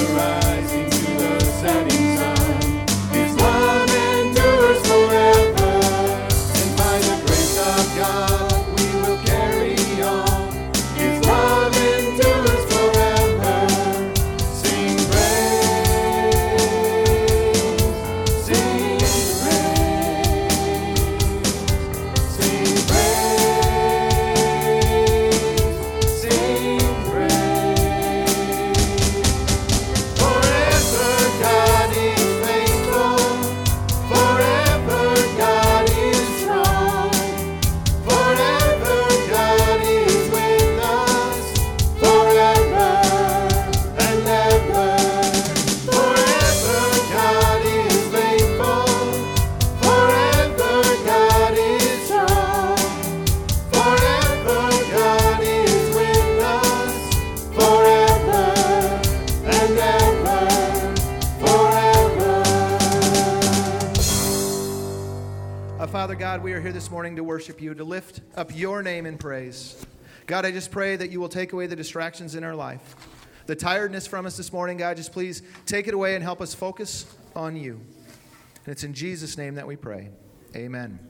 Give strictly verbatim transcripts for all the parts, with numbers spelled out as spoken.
Father God, we are here this morning to worship you, to lift up your name in praise. God, I just pray that you will take away the distractions in our life. The tiredness from us this morning, God, just please take it away and help us focus on you. And it's in Jesus' name that we pray. Amen.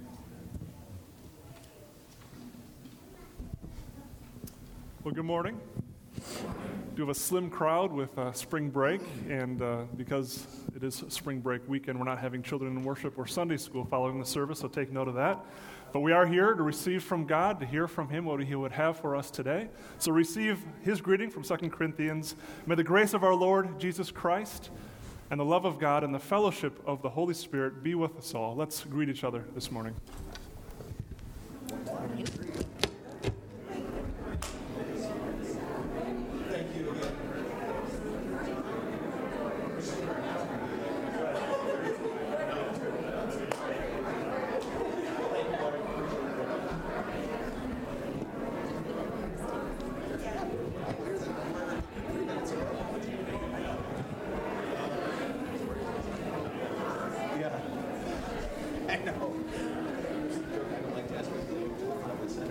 Well, good morning. We have a slim crowd with uh, spring break, and uh, because it is spring break weekend, we're not having children in worship or Sunday school following the service, so take note of that. But we are here to receive from God, to hear from Him what He would have for us today. So receive His greeting from Second Corinthians. May the grace of our Lord Jesus Christ and the love of God and the fellowship of the Holy Spirit be with us all. Let's greet each other this morning. I know. I would like to ask you to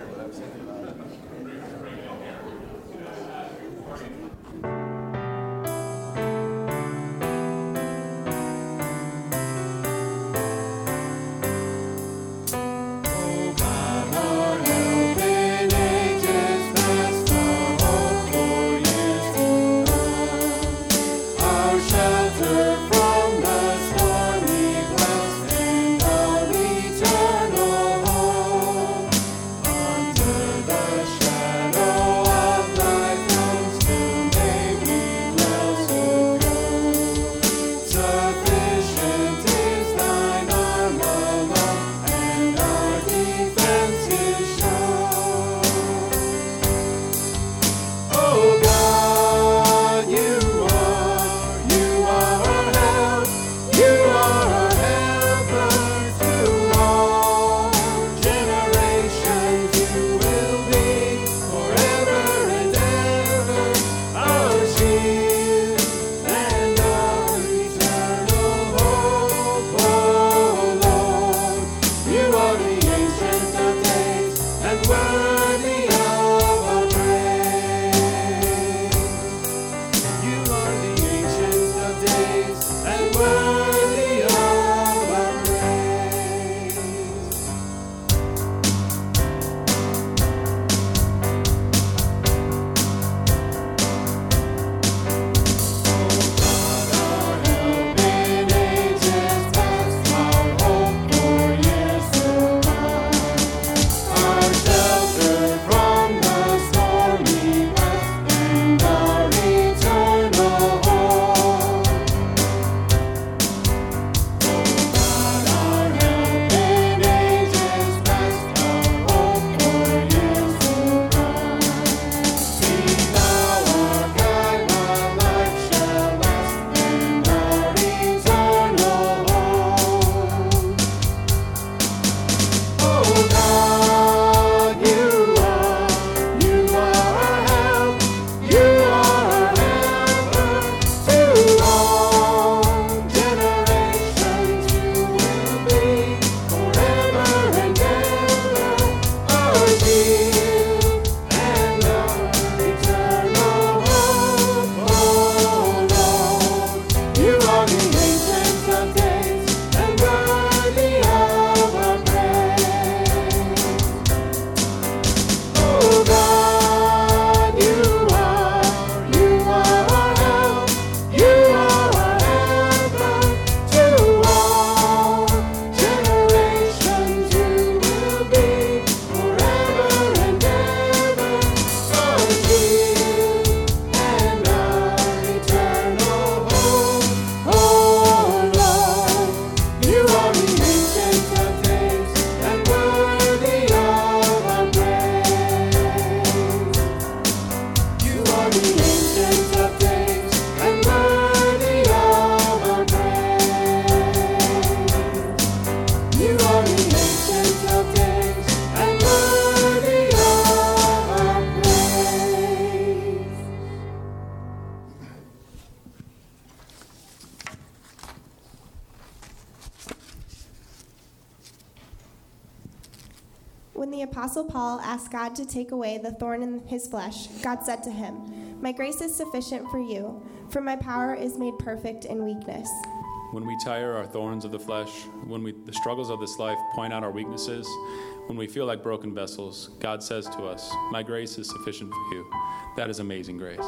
When the Apostle Paul asked God to take away the thorn in his flesh, God said to him, "My grace is sufficient for you, for my power is made perfect in weakness." When we tire our thorns of the flesh, when we, the struggles of this life point out our weaknesses, when we feel like broken vessels, God says to us, "My grace is sufficient for you." That is amazing grace.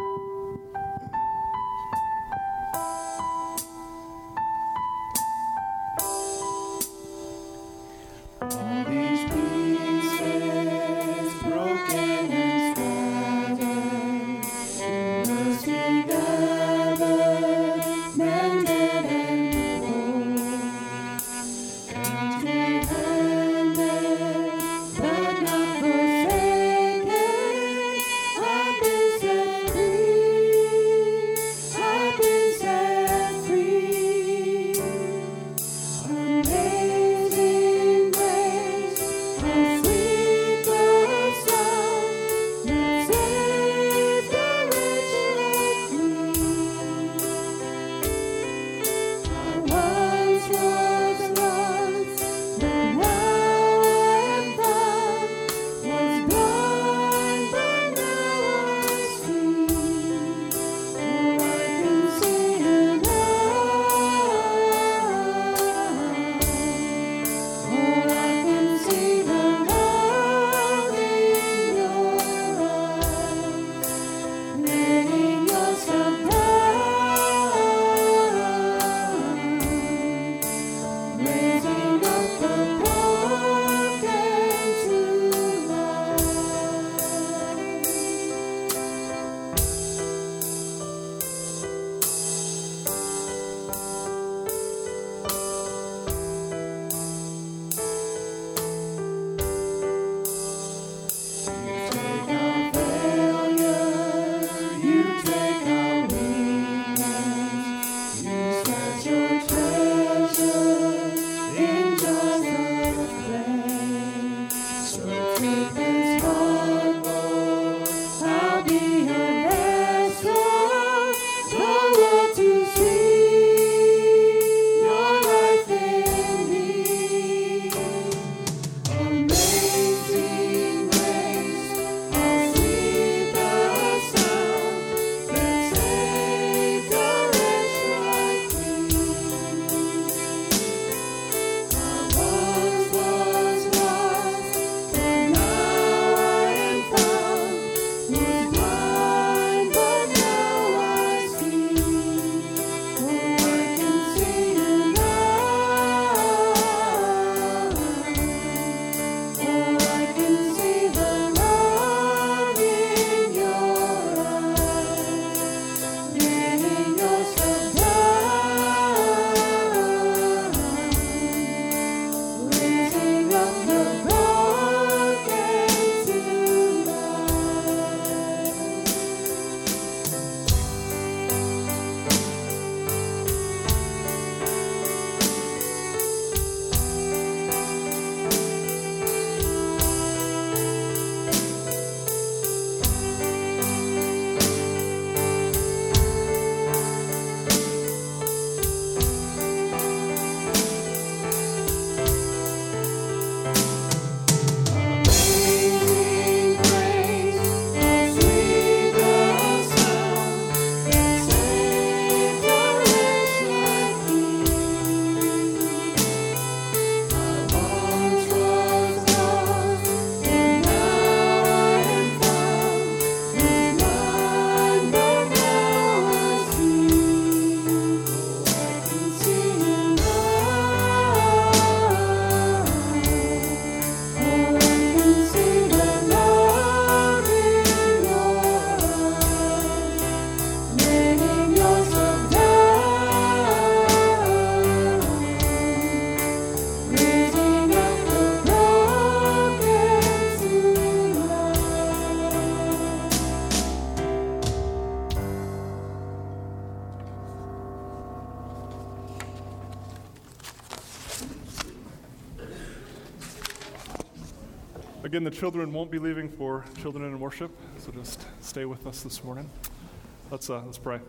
Again, the children won't be leaving for Children in Worship, so just stay with us this morning. Let's uh, let's pray.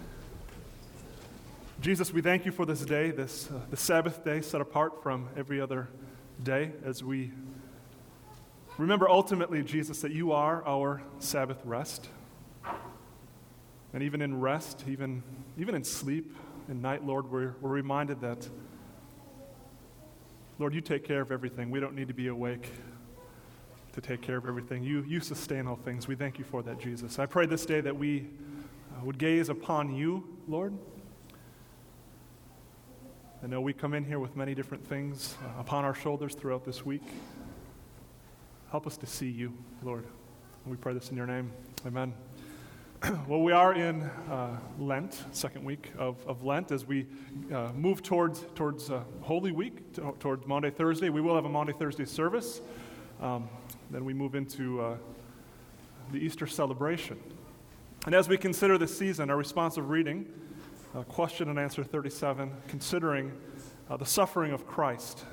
Jesus, we thank you for this day, this uh, the Sabbath day set apart from every other day, as we Remember ultimately, Jesus, that you are our Sabbath rest. And even in rest, even, even in sleep, in night, Lord, we're, we're reminded that, Lord, you take care of everything. We don't need to be awake to take care of everything. You, you sustain all things. We thank you for that, Jesus. I pray this day that we uh, would gaze upon you, Lord. I know we come in here with many different things uh, upon our shoulders throughout this week. Help us to see you, Lord. And we pray this in your name. Amen. Well, we are in uh, Lent, second week of, of Lent, as we uh, move towards towards uh, Holy Week, to, towards Maundy, Thursday. We will have a Maundy, Thursday service. Um, then we move into uh, the Easter celebration. And as we consider this season, our responsive reading, uh, question and answer thirty-seven, considering uh, the suffering of Christ.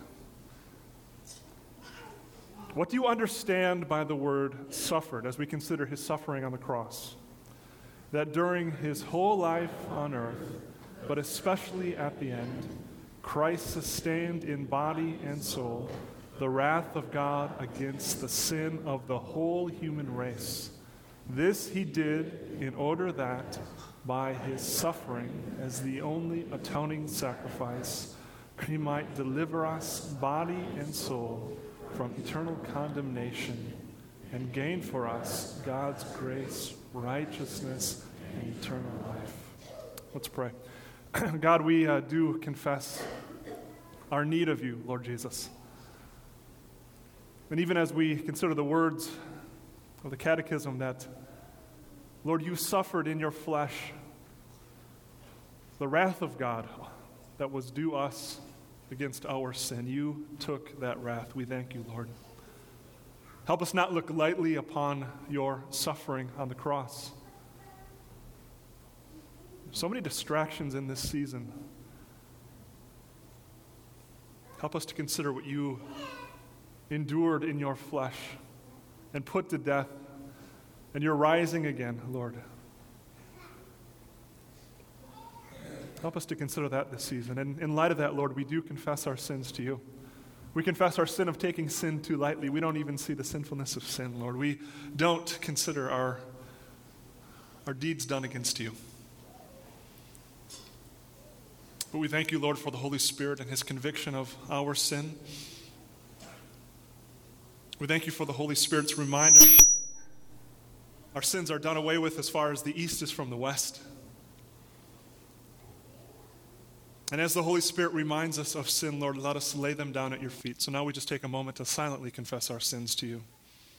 What do you understand by the word suffered as we consider his suffering on the cross? That during his whole life on earth, but especially at the end, Christ sustained in body and soul the wrath of God against the sin of the whole human race. This he did in order that, by his suffering as the only atoning sacrifice, he might deliver us, body and soul, from eternal condemnation and gain for us God's grace, righteousness, and eternal life. Let's pray. God, we uh, do confess our need of you, Lord Jesus. And even as we consider the words of the Catechism that, Lord, you suffered in your flesh the wrath of God that was due us against our sin. You took that wrath. We thank you, Lord. Help us not look lightly upon your suffering on the cross. So many distractions in this season. Help us to consider what you endured in your flesh and put to death, and you're rising again, Lord. Help us to consider that this season. And in light of that, Lord, we do confess our sins to you. We confess our sin of taking sin too lightly. We don't even see the sinfulness of sin, Lord. We don't consider our, our deeds done against you. But we thank you, Lord, for the Holy Spirit and his conviction of our sin. We thank you for the Holy Spirit's reminder that our sins are done away with as far as the east is from the west. And as the Holy Spirit reminds us of sin, Lord, let us lay them down at your feet. So now we just take a moment to silently confess our sins to you.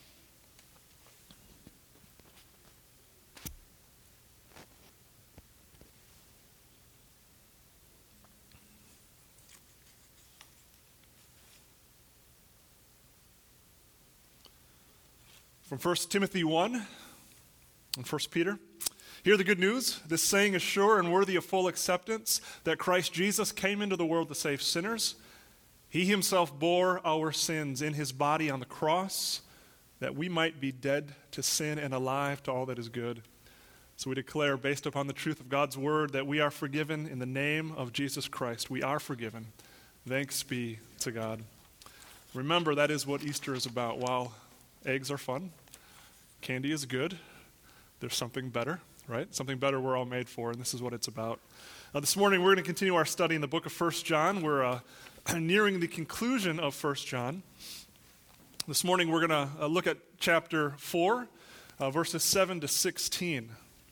From First Timothy one and First Peter. Hear the good news. This saying is sure and worthy of full acceptance, that Christ Jesus came into the world to save sinners. He himself bore our sins in his body on the cross, that we might be dead to sin and alive to all that is good. So we declare, based upon the truth of God's word, that we are forgiven in the name of Jesus Christ. We are forgiven. Thanks be to God. Remember, that is what Easter is about. While eggs are fun, candy is good, there's something better. Right? Something better we're all made for, and this is what it's about. Now, this morning, we're going to continue our study in the book of First John. We're uh, nearing the conclusion of First John. This morning, we're going to uh, look at chapter four, uh, verses seven to sixteen.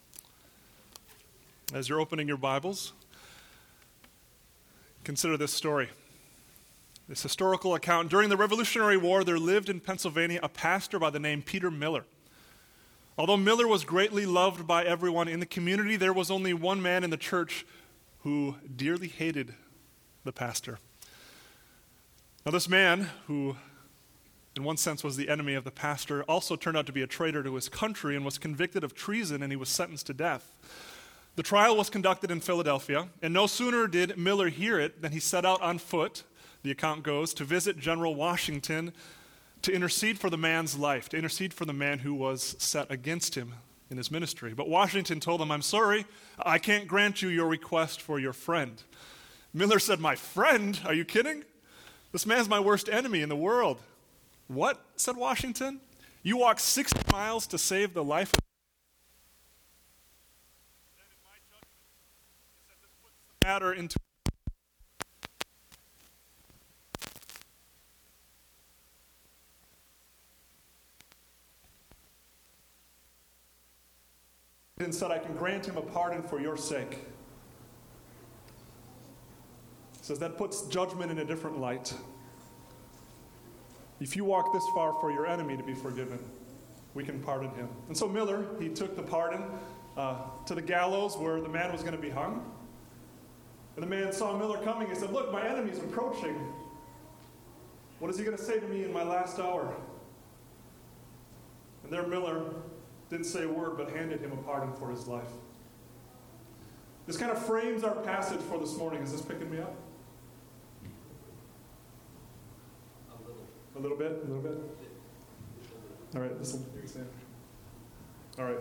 As you're opening your Bibles, consider this story. This historical account. During the Revolutionary War, there lived in Pennsylvania a pastor by the name Peter Miller. Although Miller was greatly loved by everyone in the community, there was only one man in the church who dearly hated the pastor. Now, this man, who in one sense was the enemy of the pastor, also turned out to be a traitor to his country and was convicted of treason, and he was sentenced to death. The trial was conducted in Philadelphia, and no sooner did Miller hear it than he set out on foot, the account goes, to visit General Washington to intercede for the man's life, to intercede for the man who was set against him in his ministry. But Washington told him, "I'm sorry, I can't grant you your request for your friend." Miller said, "My friend? Are you kidding? This man's my worst enemy in the world." What, said Washington? You walk sixty miles to save the life of then in my judgment, he said this puts the matter into and said, I can grant him a pardon for your sake. He says that puts judgment in a different light. If you walk this far for your enemy to be forgiven, we can pardon him. And so Miller, he took the pardon uh, to the gallows where the man was going to be hung. And the man saw Miller coming. He said, look, my enemy's approaching. What is he going to say to me in my last hour? And there Miller didn't say a word, but handed him a pardon for his life. This kind of frames our passage for this morning. Is this picking me up? A little. A little bit? A little bit? All right, this will stand. All right.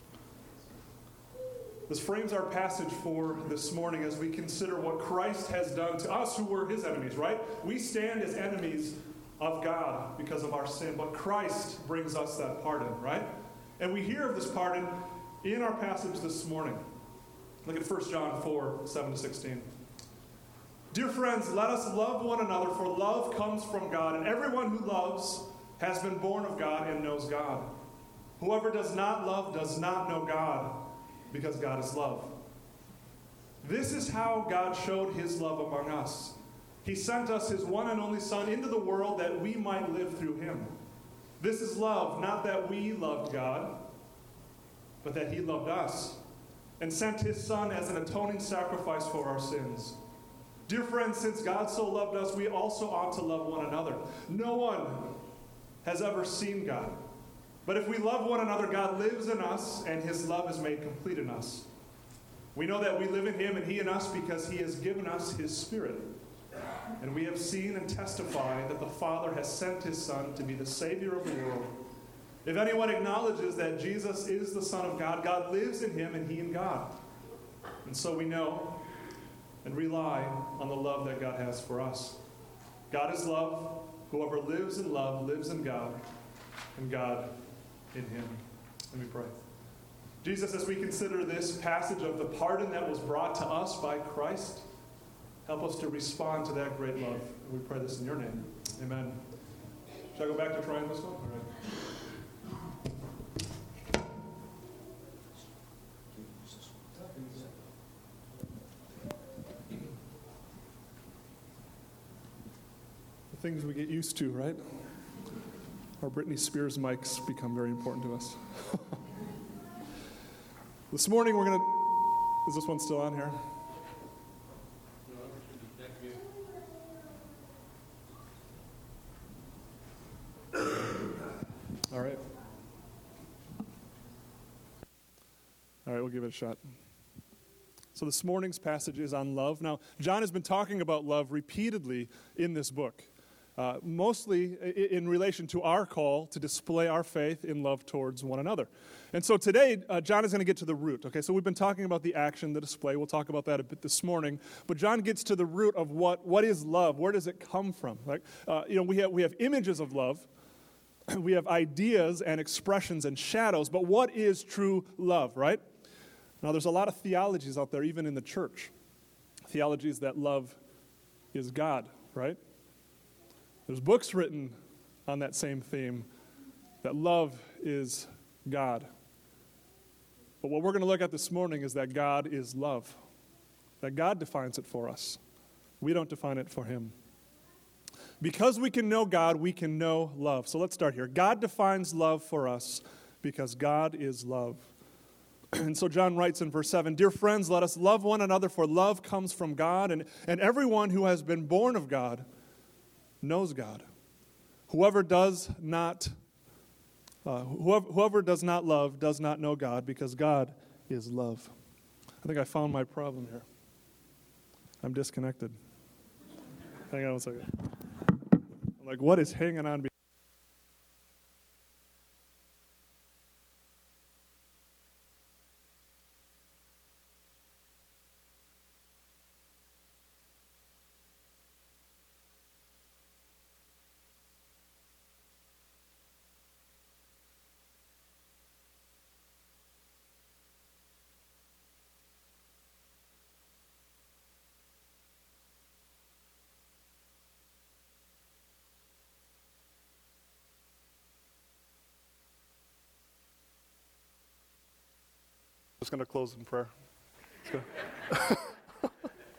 This frames our passage for this morning as we consider what Christ has done to us who were his enemies, right? We stand as enemies of God because of our sin, but Christ brings us that pardon, right? And we hear of this pardon in our passage this morning. Look at First John four, seven to sixteen. Dear friends, let us love one another, for love comes from God, and everyone who loves has been born of God and knows God. Whoever does not love does not know God, because God is love. This is how God showed his love among us. He sent us his one and only Son into the world that we might live through him. This is love, not that we loved God, but that he loved us and sent his Son as an atoning sacrifice for our sins. Dear friends, since God so loved us, we also ought to love one another. No one has ever seen God. But if we love one another, God lives in us, and his love is made complete in us. We know that we live in him and he in us because he has given us his Spirit. And we have seen and testified that the Father has sent his Son to be the Savior of the world. If anyone acknowledges that Jesus is the Son of God, God lives in him and he in God. And so we know and rely on the love that God has for us. God is love. Whoever lives in love lives in God, and God in him. Let me pray. Jesus, as we consider this passage of the pardon that was brought to us by Christ, help us to respond to that great love. And we pray this in your name. Amen. Should I go back to trying this one? All right. The things we get used to, right? Our Britney Spears mics become very important to us. This morning we're going to... Is this one still on here? All right. All right, we'll give it a shot. So this morning's passage is on love. Now, John has been talking about love repeatedly in this book, uh, mostly in relation to our call to display our faith in love towards one another. And so today, uh, John is going to get to the root. Okay, so we've been talking about the action, the display. We'll talk about that a bit this morning. But John gets to the root of what, what is love? Where does it come from? Like, uh, you know, we have we have images of love. We have ideas and expressions and shadows, but what is true love, right? Now, there's a lot of theologies out there, even in the church. Theologies that love is God, right? There's books written on that same theme, that love is God. But what we're going to look at this morning is that God is love, that God defines it for us. We don't define it for him. Because we can know God, we can know love. So let's start here. God defines love for us because God is love. And so John writes in verse seven, Dear friends, let us love one another, for love comes from God, and, and everyone who has been born of God knows God. Whoever does not, uh, whoever, whoever does not love does not know God, because God is love. I think I found my problem here. I'm disconnected. Hang on one second. I'm like, what is hanging on? Be- just going to close in prayer. Let's go.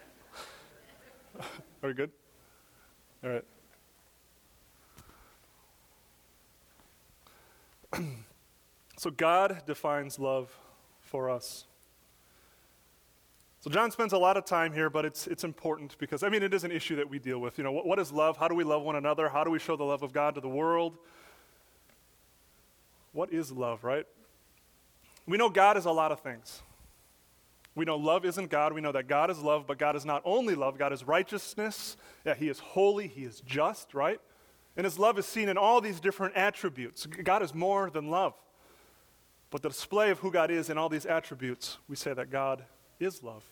Are we good? All right. So God defines love for us. So John spends a lot of time here, but it's it's important because, I mean, it is an issue that we deal with. You know, what, what is love? How do we love one another? How do we show the love of God to the world? What is love, right? We know God is a lot of things. We know love isn't God. We know that God is love, but God is not only love. God is righteousness. Yeah, he is holy. He is just, right? And his love is seen in all these different attributes. God is more than love. But the display of who God is in all these attributes, we say that God is love.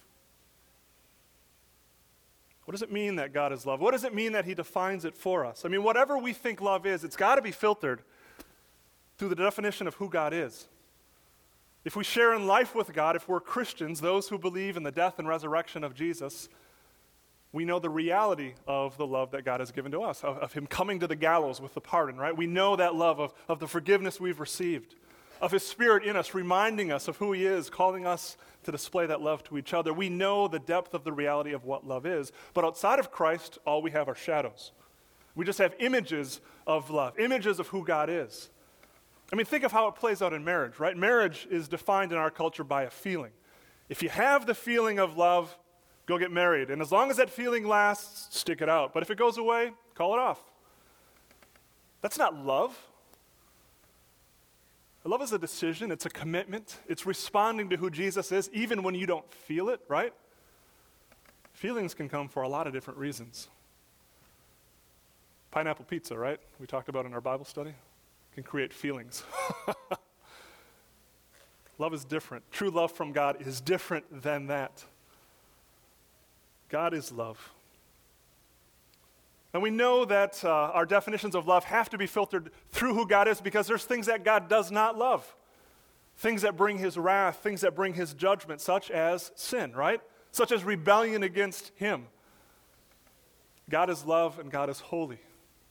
What does it mean that God is love? What does it mean that he defines it for us? I mean, whatever we think love is, it's got to be filtered through the definition of who God is. If we share in life with God, if we're Christians, those who believe in the death and resurrection of Jesus, we know the reality of the love that God has given to us, of, of him coming to the gallows with the pardon, right? We know that love of, of the forgiveness we've received, of his Spirit in us, reminding us of who he is, calling us to display that love to each other. We know the depth of the reality of what love is. But outside of Christ, all we have are shadows. We just have images of love, images of who God is. I mean, think of how it plays out in marriage, right? Marriage is defined in our culture by a feeling. If you have the feeling of love, go get married. And as long as that feeling lasts, stick it out. But if it goes away, call it off. That's not love. Love is a decision. It's a commitment. It's responding to who Jesus is, even when you don't feel it, right? Feelings can come for a lot of different reasons. Pineapple pizza, right? We talked about in our Bible study. Can create feelings. Love is different. True love from God is different than that. God is love. And we know that uh, our definitions of love have to be filtered through who God is because there's things that God does not love. Things that bring his wrath, things that bring his judgment, such as sin, right? Such as rebellion against him. God is love and God is holy.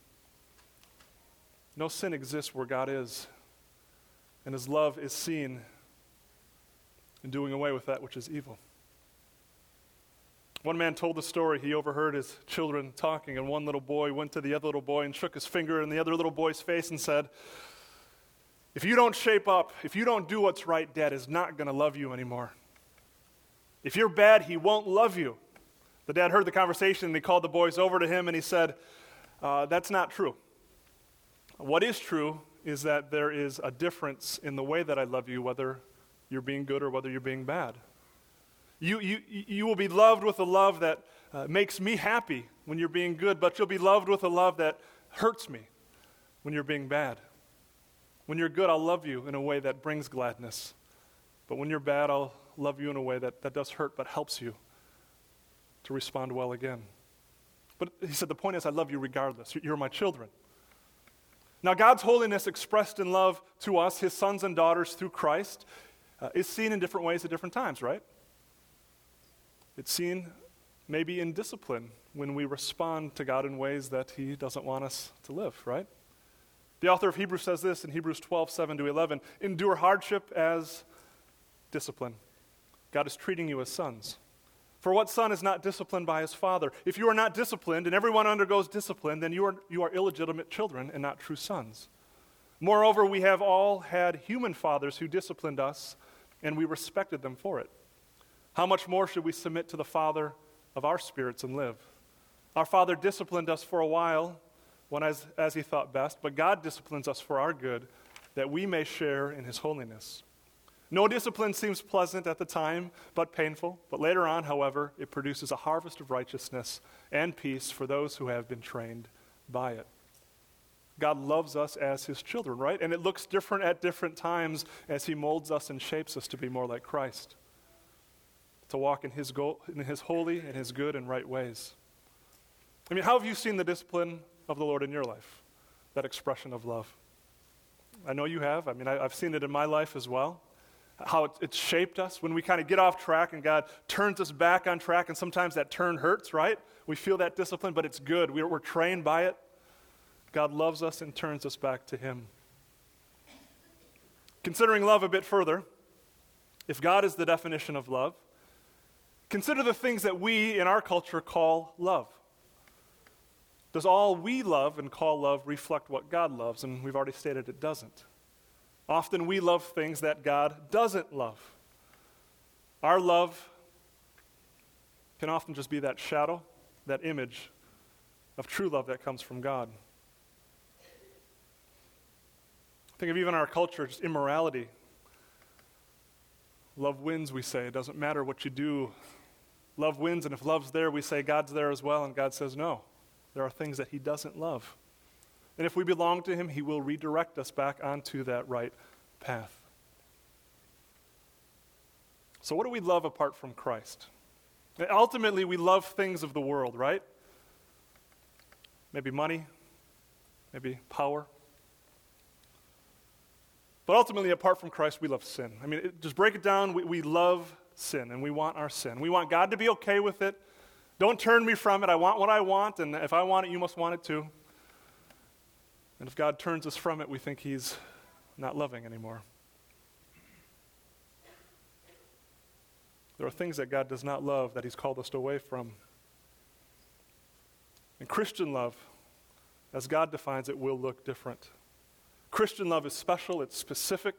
No sin exists where God is, and his love is seen in doing away with that which is evil. One man told the story. He overheard his children talking, and one little boy went to the other little boy and shook his finger in the other little boy's face and said, "If you don't shape up, if you don't do what's right, Dad is not going to love you anymore. If you're bad, he won't love you." The dad heard the conversation, and he called the boys over to him, and he said, uh, that's not true. What is true is that there is a difference in the way that I love you, whether you're being good or whether you're being bad. You, you, you will be loved with a love that uh, makes me happy when you're being good, but you'll be loved with a love that hurts me when you're being bad. When you're good, I'll love you in a way that brings gladness. But when you're bad, I'll love you in a way that, that does hurt but helps you to respond well again. But he said, the point is, I love you regardless. You're my children. Now, God's holiness expressed in love to us, his sons and daughters through Christ, uh, is seen in different ways at different times, right? It's seen maybe in discipline when we respond to God in ways that he doesn't want us to live, right? The author of Hebrews says this in Hebrews twelve, seven to eleven, endure hardship as discipline. God is treating you as sons. For what son is not disciplined by his father? If you are not disciplined, and everyone undergoes discipline, then you are, you are illegitimate children and not true sons. Moreover, we have all had human fathers who disciplined us, and we respected them for it. How much more should we submit to the Father of our spirits and live? Our Father disciplined us for a while, when as, as he thought best, but God disciplines us for our good, that we may share in his holiness. No discipline seems pleasant at the time, but painful. But later on, however, it produces a harvest of righteousness and peace for those who have been trained by it. God loves us as his children, right? And it looks different at different times as he molds us and shapes us to be more like Christ, to walk in his, go- in his holy and his good and right ways. I mean, how have you seen the discipline of the Lord in your life, that expression of love? I know you have. I mean, I, I've seen it in my life as well. How it, it's shaped us when we kind of get off track and God turns us back on track, and sometimes that turn hurts, right? We feel that discipline, but it's good. We're, we're trained by it. God loves us and turns us back to him. Considering love a bit further, If God is the definition of love, consider the things that we in our culture call love. Does all we love and call love reflect what God loves? And we've already stated it doesn't. Often we love things that God doesn't love. Our love can often just be that shadow, that image of true love that comes from God. Think of even our culture, just immorality. Love wins, we say. It doesn't matter what you do. Love wins, and if love's there, we say God's there as well, and God says no. There are things that he doesn't love. And if we belong to him, he will redirect us back onto that right path. So what do we love apart from Christ? Ultimately, we love things of the world, right? Maybe money, maybe power. But ultimately, apart from Christ, we love sin. I mean, it, just break it down, we, we love sin, and we want our sin. We want God to be okay with it. Don't turn me from it. I want what I want, and if I want it, you must want it too. And if God turns us from it, we think he's not loving anymore. There are things that God does not love that he's called us away from. And Christian love, as God defines it, will look different. Christian love is special, it's specific.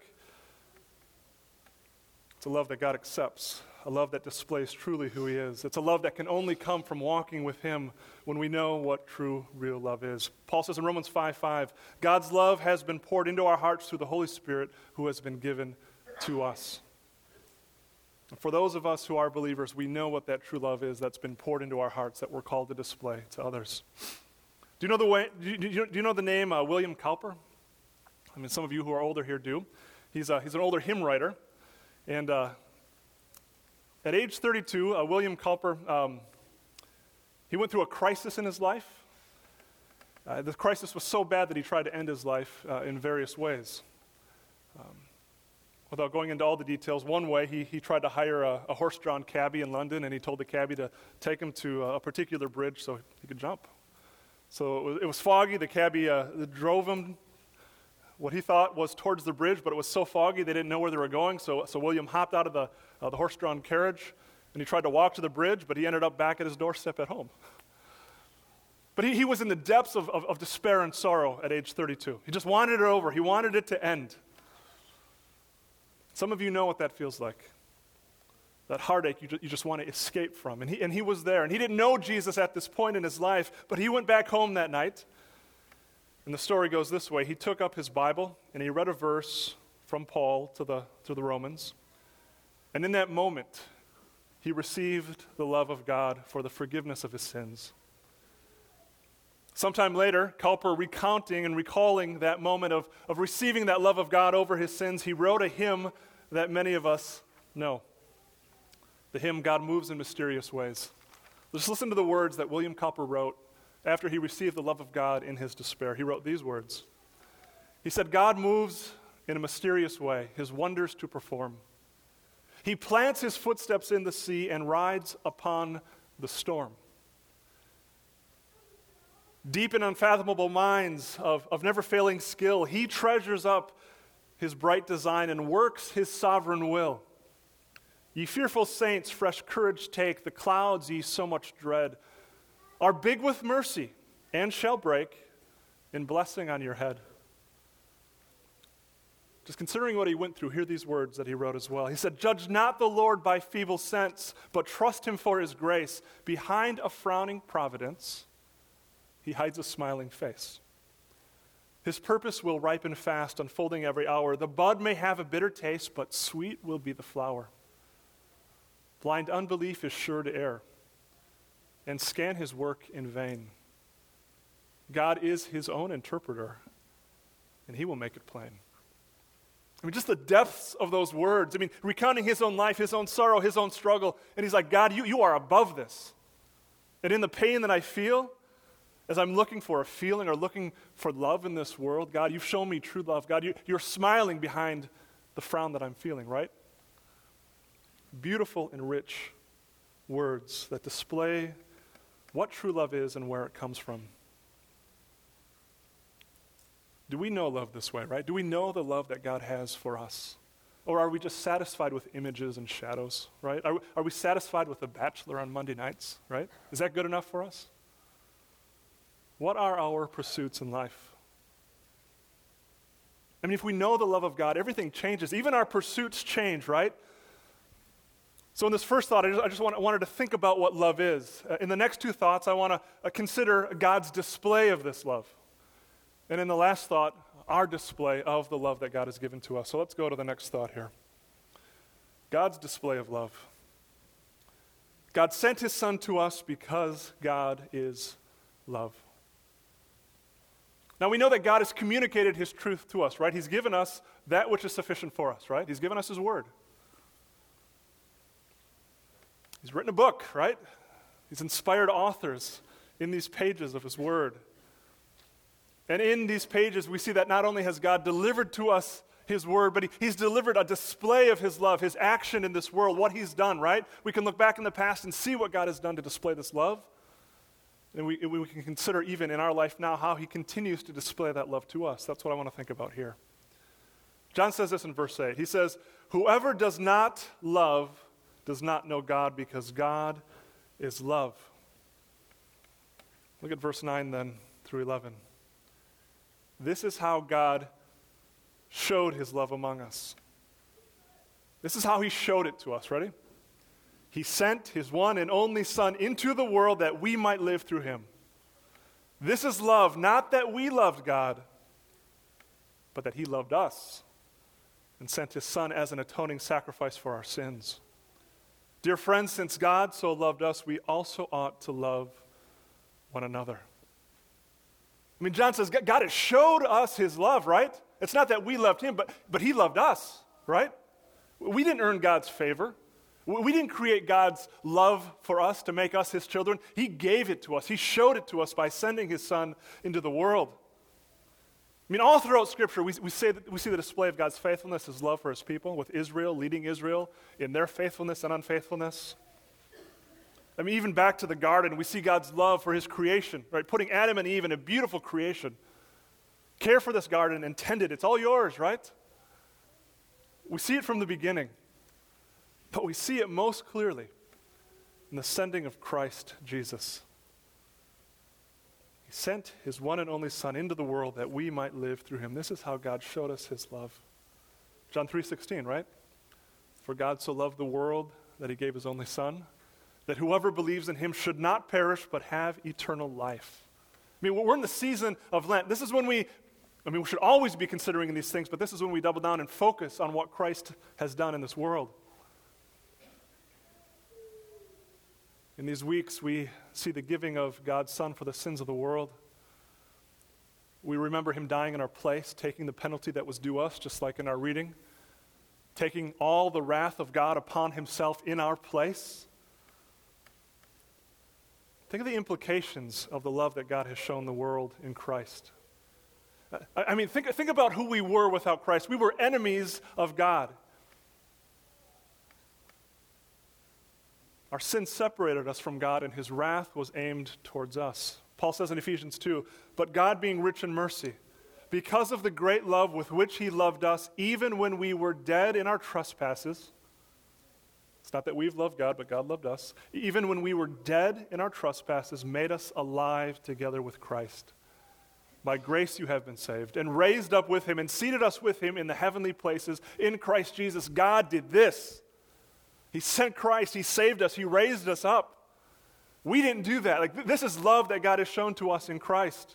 It's a love that God accepts, a love that displays truly who he is. It's a love that can only come from walking with him when we know what true, real love is. Paul says in Romans five five, God's love has been poured into our hearts through the Holy Spirit who has been given to us. And for those of us who are believers, we know what that true love is that's been poured into our hearts that we're called to display to others. Do you know the way? Do you, do you, do you know the name uh, William Cowper? I mean, some of you who are older here do. He's uh, he's an older hymn writer, and uh, at age thirty-two, uh, William Cowper um, he went through a crisis in his life. Uh, the crisis was so bad that he tried to end his life uh, in various ways. Um, without going into all the details, one way he he tried to hire a, a horse-drawn cabbie in London, and he told the cabbie to take him to a particular bridge so he could jump. So it was, it was foggy. The cabbie uh, drove him what he thought was towards the bridge, but it was so foggy they didn't know where they were going. So, so William hopped out of the, uh, the horse-drawn carriage, and he tried to walk to the bridge, but he ended up back at his doorstep at home. But he, he was in the depths of, of, of despair and sorrow at age thirty-two. He just wanted it over. He wanted it to end. Some of you know what that feels like. That heartache you, ju- you just want to escape from. And he, and he was there. And he didn't know Jesus at this point in his life, but he went back home that night. And the story goes this way. He took up his Bible and he read a verse from Paul to the, to the Romans. And in that moment, he received the love of God for the forgiveness of his sins. Sometime later, Cowper, recounting and recalling that moment of, of receiving that love of God over his sins, he wrote a hymn that many of us know. The hymn, God Moves in Mysterious Ways. Just listen to the words that William Cowper wrote after he received the love of God in his despair. He wrote these words. He said, God moves in a mysterious way, his wonders to perform. He plants his footsteps in the sea and rides upon the storm. Deep in unfathomable minds of, of never-failing skill, he treasures up his bright design and works his sovereign will. Ye fearful saints, fresh courage take, the clouds ye so much dread are big with mercy and shall break in blessing on your head. Just considering what he went through, hear these words that he wrote as well. He said, judge not the Lord by feeble sense, but trust him for his grace. Behind a frowning providence, he hides a smiling face. His purpose will ripen fast, unfolding every hour. The bud may have a bitter taste, but sweet will be the flower. Blind unbelief is sure to err and scan his work in vain. God is his own interpreter, and he will make it plain. I mean, just the depths of those words. I mean, recounting his own life, his own sorrow, his own struggle. And he's like, God, you, you are above this. And in the pain that I feel, as I'm looking for a feeling or looking for love in this world, God, you've shown me true love. God, you, you're smiling behind the frown that I'm feeling, right? Beautiful and rich words that display what true love is and where it comes from. Do we know love this way, right? Do we know the love that God has for us? Or are we just satisfied with images and shadows, right? Are, are we satisfied with The Bachelor on Monday nights, right? Is that good enough for us? What are our pursuits in life? I mean, if we know the love of God, everything changes. Even our pursuits change, right? So in this first thought, I just, I just want, wanted to think about what love is. Uh, in the next two thoughts, I want to uh, consider God's display of this love. And in the last thought, our display of the love that God has given to us. So let's go to the next thought here. God's display of love. God sent his Son to us because God is love. Now we know that God has communicated his truth to us, right? He's given us that which is sufficient for us, right? He's given us his word. He's written a book, right? He's inspired authors in these pages of his word. And in these pages, we see that not only has God delivered to us his word, but he, he's delivered a display of his love, his action in this world, what he's done, right? We can look back in the past and see what God has done to display this love. And we, we can consider even in our life now how he continues to display that love to us. That's what I want to think about here. John says this in verse eight. He says, "Whoever does not love does not know God, because God is love." Look at verse nine then through eleven. This is how God showed his love among us. This is how he showed it to us. Ready? He sent his one and only Son into the world that we might live through him. This is love, not that we loved God, but that he loved us and sent his Son as an atoning sacrifice for our sins. Dear friends, since God so loved us, we also ought to love one another. I mean, John says God has showed us his love, right? It's not that we loved him, but, but he loved us, right? We didn't earn God's favor. We didn't create God's love for us to make us his children. He gave it to us. He showed it to us by sending his Son into the world. I mean, all throughout Scripture, we, we, say that, we see the display of God's faithfulness, his love for his people, with Israel, leading Israel in their faithfulness and unfaithfulness. I mean, even back to the garden, we see God's love for his creation, right? Putting Adam and Eve in a beautiful creation. Care for this garden and tend it. It's all yours, right? We see it from the beginning. But we see it most clearly in the sending of Christ Jesus. He sent his one and only Son into the world that we might live through him. This is how God showed us his love. John three sixteen, right? For God so loved the world that he gave his only Son, that whoever believes in him should not perish but have eternal life. I mean, we're in the season of Lent. This is when we, I mean, we should always be considering these things, but this is when we double down and focus on what Christ has done in this world. In these weeks, we see the giving of God's Son for the sins of the world. We remember him dying in our place, taking the penalty that was due us, just like in our reading, taking all the wrath of God upon himself in our place. Think of the implications of the love that God has shown the world in Christ. I, I mean, think, think about who we were without Christ. We were enemies of God. Our sin separated us from God, and his wrath was aimed towards us. Paul says in Ephesians two, "But God being rich in mercy, because of the great love with which he loved us, even when we were dead in our trespasses," it's not that we've loved God, but God loved us, "even when we were dead in our trespasses, made us alive together with Christ. By grace you have been saved, and raised up with him, and seated us with him in the heavenly places in Christ Jesus." God did this. He sent Christ, he saved us, he raised us up. We didn't do that. Like, th- this is love that God has shown to us in Christ.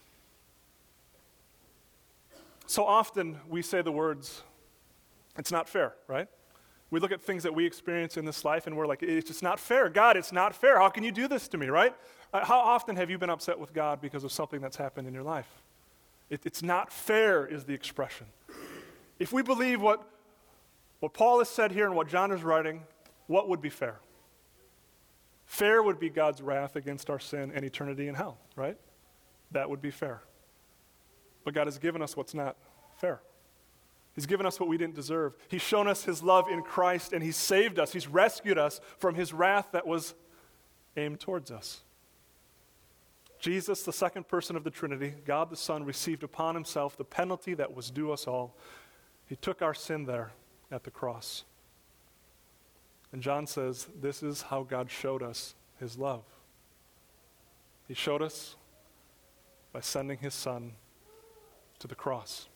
So often we say the words, "It's not fair," right? We look at things that we experience in this life and we're like, "It's just not fair. God, it's not fair. How can you do this to me," right? Uh, how often have you been upset with God because of something that's happened in your life? It, it's not fair is the expression. If we believe what What Paul has said here and what John is writing, what would be fair? Fair would be God's wrath against our sin and eternity in hell, right? That would be fair. But God has given us what's not fair. He's given us what we didn't deserve. He's shown us his love in Christ, and he's saved us. He's rescued us from his wrath that was aimed towards us. Jesus, the second person of the Trinity, God the Son, received upon himself the penalty that was due us all. He took our sin there at the cross. And John says, this is how God showed us his love. He showed us by sending his son to the cross.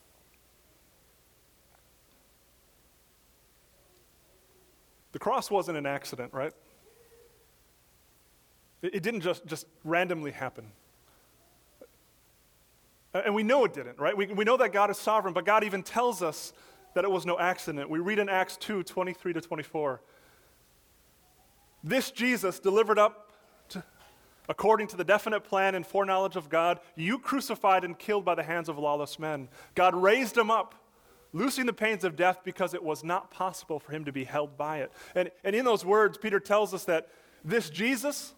The cross wasn't an accident, right? It, it didn't just, just randomly happen. And we know it didn't, right? We, we know that God is sovereign, but God even tells us that it was no accident. We read in Acts two, twenty-three to twenty-four. This Jesus delivered up to, according to the definite plan and foreknowledge of God, you crucified and killed by the hands of lawless men. God raised him up, loosing the pains of death because it was not possible for him to be held by it. And, and in those words, Peter tells us that this Jesus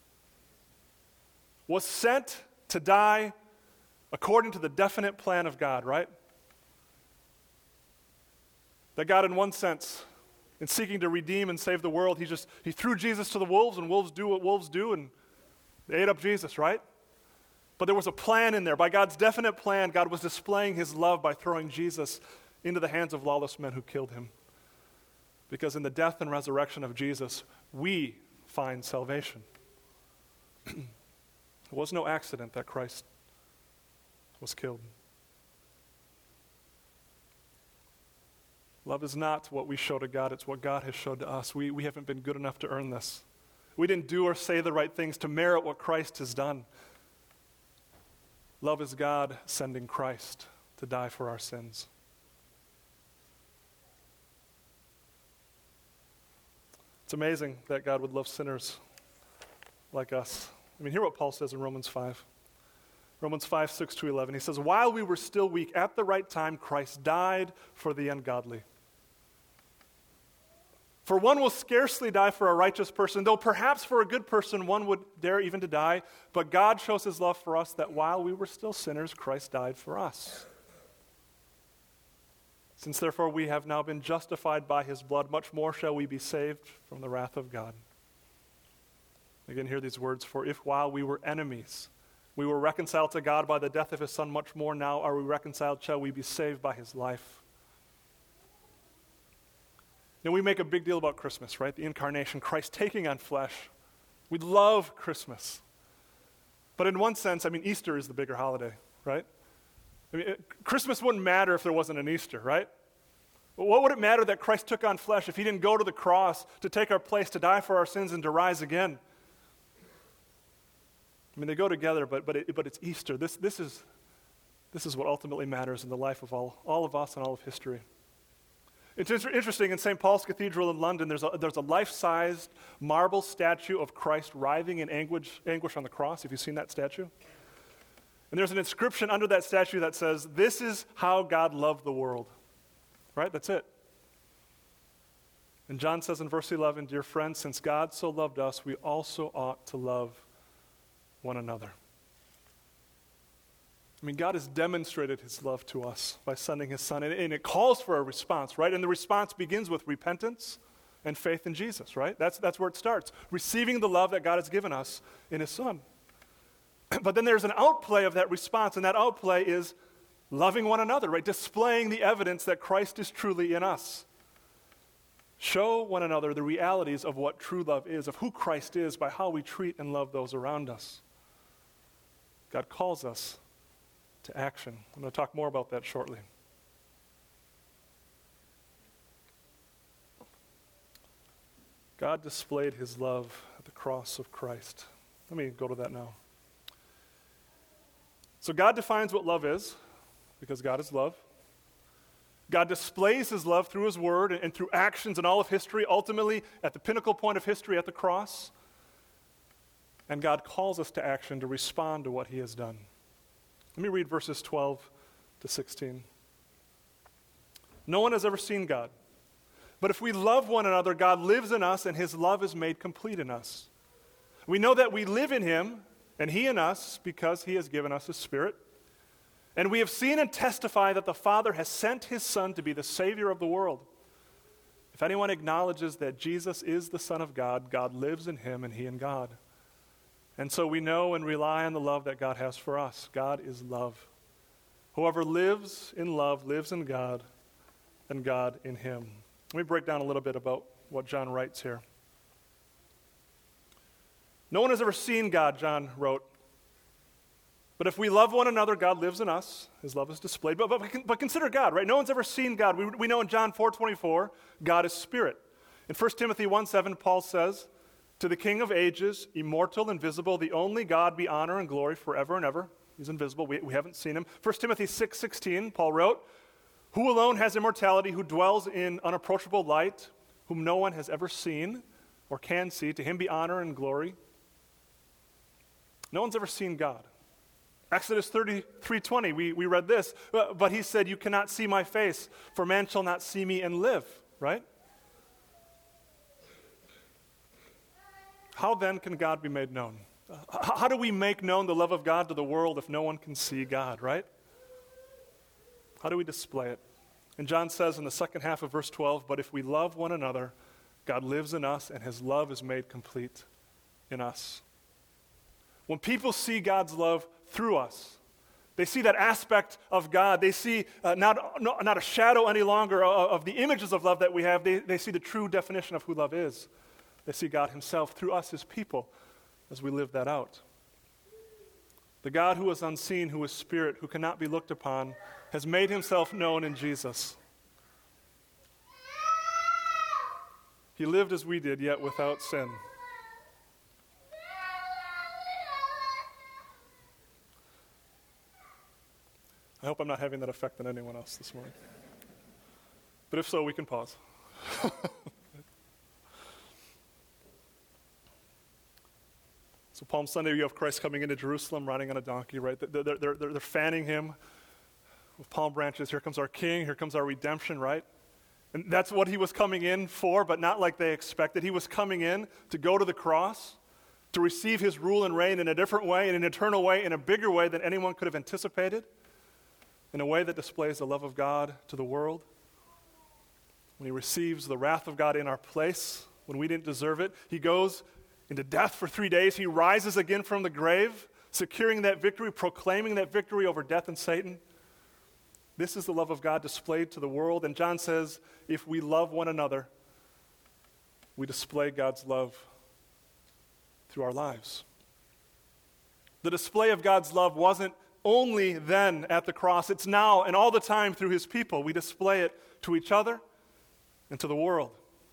was sent to die according to the definite plan of God, right? That God, in one sense, in seeking to redeem and save the world, he just he threw Jesus to the wolves, and wolves do what wolves do, and they ate up Jesus, right? But there was a plan in there. By God's definite plan, God was displaying his love by throwing Jesus into the hands of lawless men who killed him. Because in the death and resurrection of Jesus, we find salvation. It was no accident that Christ was killed. Love is not what we show to God, it's what God has showed to us. We, we haven't been good enough to earn this. We didn't do or say the right things to merit what Christ has done. Love is God sending Christ to die for our sins. It's amazing that God would love sinners like us. I mean, hear what Paul says in Romans five. Romans five, six to eleven. He says, while we were still weak, at the right time, Christ died for the ungodly. For one will scarcely die for a righteous person, though perhaps for a good person one would dare even to die. But God shows his love for us that while we were still sinners, Christ died for us. Since therefore we have now been justified by his blood, much more shall we be saved from the wrath of God. Again, hear these words, for if while we were enemies, we were reconciled to God by the death of his Son, much more now are we reconciled, shall we be saved by his life. Now, we make a big deal about Christmas, right? The incarnation, Christ taking on flesh. We love Christmas. But in one sense, I mean, Easter is the bigger holiday, right? I mean, it, Christmas wouldn't matter if there wasn't an Easter, right? But what would it matter that Christ took on flesh if he didn't go to the cross to take our place, to die for our sins, and to rise again? I mean, they go together, but but it, but it's Easter. This this is this is what ultimately matters in the life of all all of us and all of history. It's inter- interesting, in Saint Paul's Cathedral in London, there's a, there's a life-sized marble statue of Christ writhing in anguish, anguish on the cross. Have you seen that statue? And there's an inscription under that statue that says, this is how God loved the world. Right? That's it. And John says in verse eleven, dear friends, since God so loved us, we also ought to love one another. I mean, God has demonstrated his love to us by sending his Son, and, and it calls for a response, right? And the response begins with repentance and faith in Jesus, right? That's, that's where it starts, receiving the love that God has given us in his Son. But then there's an outplay of that response, and that outplay is loving one another, right? Displaying the evidence that Christ is truly in us. Show one another the realities of what true love is, of who Christ is, by how we treat and love those around us. God calls us to action. I'm going to talk more about that shortly. God displayed his love at the cross of Christ. Let me go to that now. So God defines what love is, because God is love. God displays his love through his word and through actions in all of history, ultimately at the pinnacle point of history at the cross. And God calls us to action to respond to what he has done. Let me read verses twelve to sixteen. No one has ever seen God. But if we love one another, God lives in us, and his love is made complete in us. We know that we live in him, and he in us, because he has given us his Spirit. And we have seen and testify that the Father has sent his Son to be the Savior of the world. If anyone acknowledges that Jesus is the Son of God, God lives in him, and he in God. And so we know and rely on the love that God has for us. God is love. Whoever lives in love lives in God, and God in him. Let me break down a little bit about what John writes here. No one has ever seen God, John wrote. But if we love one another, God lives in us. His love is displayed. But, but, but consider God, right? No one's ever seen God. We, we know in John four twenty-four, God is spirit. In First Timothy one seven, Paul says, to the King of ages, immortal, invisible, the only God be honor and glory forever and ever. He's invisible. We, we haven't seen him. First Timothy six sixteen, Paul wrote, who alone has immortality, who dwells in unapproachable light, whom no one has ever seen or can see. To him be honor and glory. No one's ever seen God. Exodus thirty-three twenty, we, we read this, but he said, you cannot see my face, for man shall not see me and live, right? How then can God be made known? How do we make known the love of God to the world if no one can see God, right? How do we display it? And John says in the second half of verse twelve, but if we love one another, God lives in us and his love is made complete in us. When people see God's love through us, they see that aspect of God. They see uh, not, not, not a shadow any longer of, of the images of love that we have. They, they see the true definition of who love is. They see God himself through us, his people, as we live that out. The God who is unseen, who is spirit, who cannot be looked upon, has made himself known in Jesus. He lived as we did, yet without sin. I hope I'm not having that effect on anyone else this morning. But if so, we can pause. So Palm Sunday, you have Christ coming into Jerusalem riding on a donkey, right? They're, they're, they're, they're fanning him with palm branches. Here comes our king. Here comes our redemption, right? And that's what he was coming in for, but not like they expected. He was coming in to go to the cross, to receive his rule and reign in a different way, in an eternal way, in a bigger way than anyone could have anticipated, in a way that displays the love of God to the world. When he receives the wrath of God in our place, when we didn't deserve it, he goes into death for three days. He rises again from the grave, securing that victory, proclaiming that victory over death and Satan. This is the love of God displayed to the world. And John says, if we love one another, we display God's love through our lives. The display of God's love wasn't only then at the cross. It's now and all the time through his people. We display it to each other and to the world.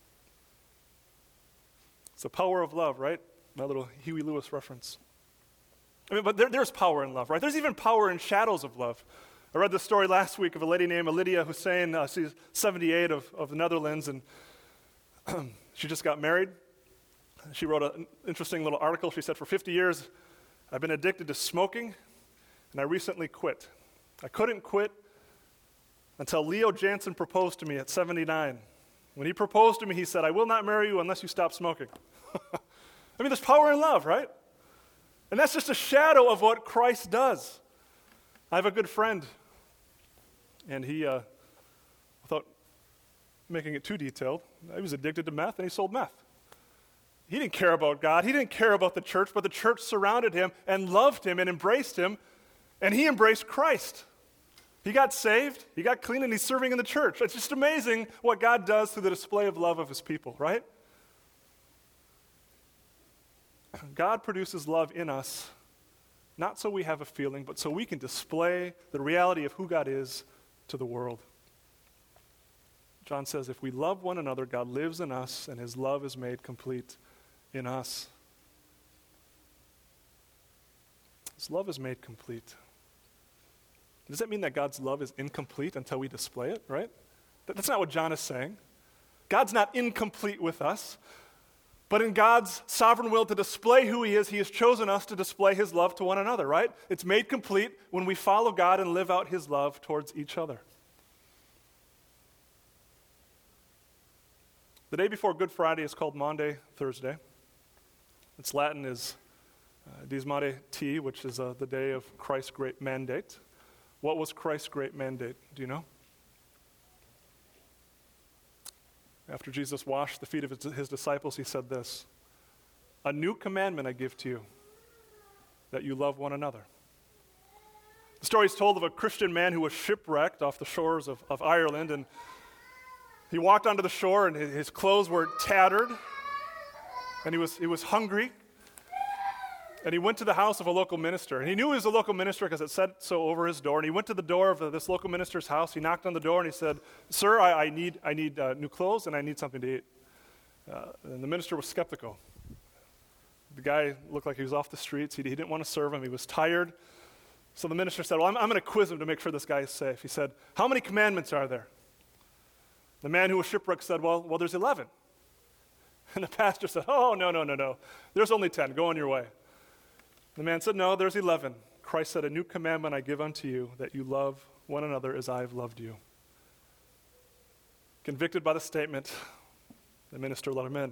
It's the power of love, right? My little Huey Lewis reference. I mean, but there, there's power in love, right? There's even power in shadows of love. I read the story last week of a lady named Lydia Hussein. Uh, she's seventy-eight of, of the Netherlands, and she just got married. She wrote an interesting little article. She said, for fifty years, I've been addicted to smoking, and I recently quit. I couldn't quit until Leo Jansen proposed to me at seventy-nine. When he proposed to me, he said, I will not marry you unless you stop smoking. I mean, there's power in love, right? And that's just a shadow of what Christ does. I have a good friend, and he, uh, without making it too detailed, he was addicted to meth, and he sold meth. He didn't care about God. He didn't care about the church, but the church surrounded him and loved him and embraced him, and he embraced Christ. He got saved, he got clean, and he's serving in the church. It's just amazing what God does through the display of love of his people, right? God produces love in us, not so we have a feeling, but so we can display the reality of who God is to the world. John says, if we love one another, God lives in us, and his love is made complete in us. His love is made complete. Does that mean that God's love is incomplete until we display it, right? That's not what John is saying. God's not incomplete with us, but in God's sovereign will to display who he is, he has chosen us to display his love to one another, right? It's made complete when we follow God and live out his love towards each other. The day before Good Friday is called Maundy Thursday. Its Latin is uh, Dies Maunday, which is uh, the day of Christ's great mandate. What was Christ's great mandate? Do you know? After Jesus washed the feet of his, his disciples, he said this, a new commandment I give to you, that you love one another. The story is told of a Christian man who was shipwrecked off the shores of, of Ireland, and He walked onto the shore, and his clothes were tattered, and he was, he was hungry. And he went to the house of a local minister. And he knew he was a local minister because it said so over his door. And he went to the door of this local minister's house. He knocked on the door, and he said, "Sir, I, I need, I need uh, new clothes, and I need something to eat." Uh, and the minister was skeptical. The guy looked like he was off the streets. He, he didn't want to serve him. He was tired. So the minister said, "Well, I'm, I'm going to quiz him to make sure this guy is safe." He said, "How many commandments are there?" The man who was shipwrecked said, well, well, there's eleven. And the pastor said, "Oh, no, no, no, no. There's only ten. Go on your way." The man said, "No, there's eleven. Christ said, 'A new commandment I give unto you, that you love one another as I have loved you.'" Convicted by the statement, the minister let him in.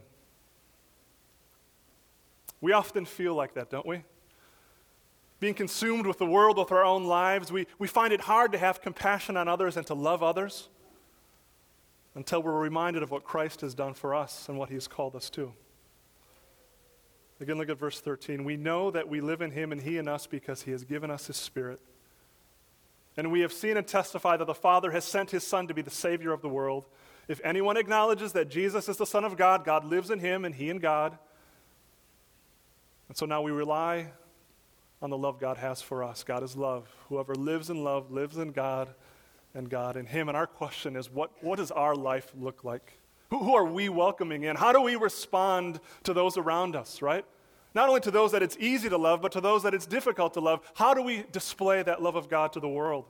We often feel like that, don't we? Being consumed with the world, with our own lives, we, we find it hard to have compassion on others and to love others until we're reminded of what Christ has done for us and what he has called us to. Again, look at verse thirteen. "We know that we live in him and he in us because he has given us his Spirit. And we have seen and testify that the Father has sent his Son to be the Savior of the world. If anyone acknowledges that Jesus is the Son of God, God lives in him and he in God." And so now we rely on the love God has for us. God is love. Whoever lives in love lives in God and God in him. And our question is, what, what does our life look like? Who, who are we welcoming in? How do we respond to those around us, right? Not only to those that it's easy to love, but to those that it's difficult to love. How do we display that love of God to the world?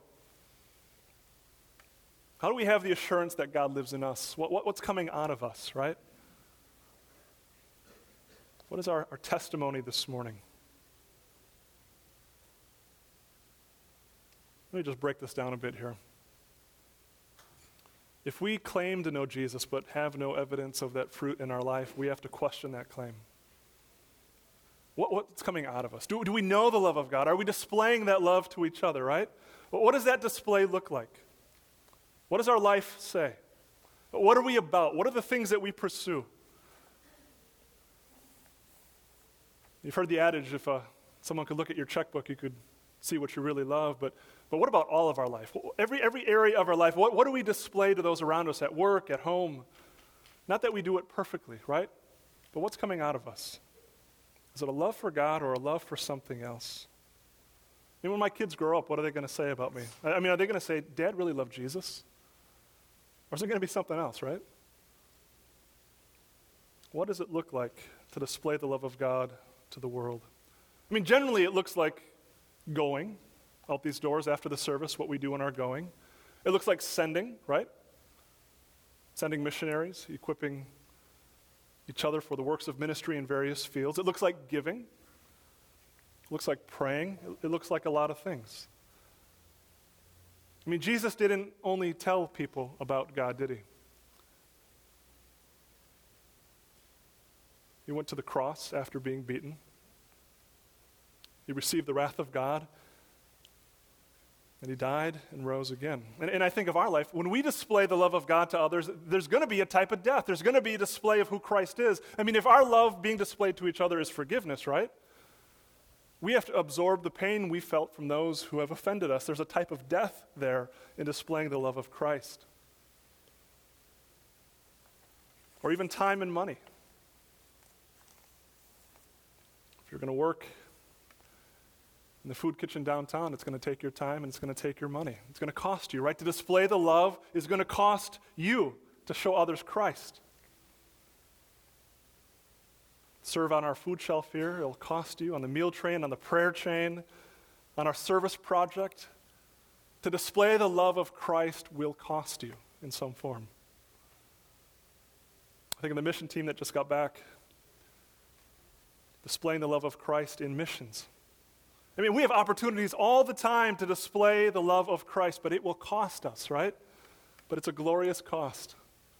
How do we have the assurance that God lives in us? What, what, what's coming out of us, right? What is our, our testimony this morning? Let me just break this down a bit here. If we claim to know Jesus but have no evidence of that fruit in our life, we have to question that claim. What, what's coming out of us? Do, do we know the love of God? Are we displaying that love to each other, right? What does that display look like? What does our life say? What are we about? What are the things that we pursue? You've heard the adage, if uh, someone could look at your checkbook, you could see what you really love, but but what about all of our life? Every every area of our life, what, what do we display to those around us at work, at home? Not that we do it perfectly, right? But what's coming out of us? Is it a love for God or a love for something else? I mean, when my kids grow up, what are they going to say about me? I mean, are they going to say, "Dad really loved Jesus"? Or is it going to be something else, right? What does it look like to display the love of God to the world? I mean, generally it looks like going out these doors after the service, what we do in our going. It looks like sending, right? Sending missionaries, equipping each other for the works of ministry in various fields. It looks like giving. It looks like praying. It looks like a lot of things. I mean, Jesus didn't only tell people about God, did he? He went to the cross after being beaten. He received the wrath of God, and he died and rose again. And, and I think of our life, when we display the love of God to others, there's going to be a type of death. There's going to be a display of who Christ is. I mean, if our love being displayed to each other is forgiveness, right? We have to absorb the pain we felt from those who have offended us. There's a type of death there in displaying the love of Christ. Or even time and money. If you're going to work in the food kitchen downtown, it's going to take your time and it's going to take your money. It's going to cost you, right? To display the love is going to cost you to show others Christ. Serve on our food shelf here, it'll cost you. On the meal train, on the prayer chain, on our service project. To display the love of Christ will cost you in some form. I think of the mission team that just got back, displaying the love of Christ in missions. I mean, we have opportunities all the time to display the love of Christ, but it will cost us, right? But it's a glorious cost.